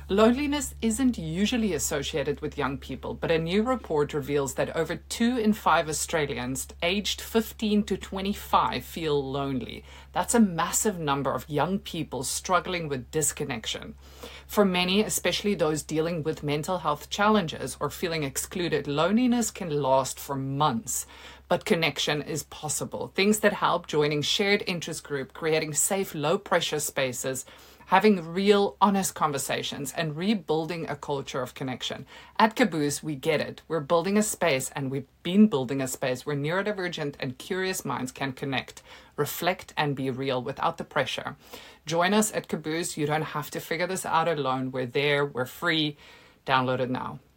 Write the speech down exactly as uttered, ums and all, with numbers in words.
Loneliness isn't usually associated with young people, but a new report reveals that over two in five Australians aged fifteen to twenty-five feel lonely. That's a massive number of young people struggling with disconnection. For many, especially those dealing with mental health challenges or feeling excluded, loneliness can last for months. But connection is possible. Things that help: joining shared interest group, creating safe, low-pressure spaces, having real, honest conversations, and rebuilding a culture of connection. At Caboose, we get it. We're building a space, and we've been building a space where neurodivergent and curious minds can connect, reflect, and be real without the pressure. Join us at Caboose. You don't have to figure this out alone. We're there. We're free. Download it now.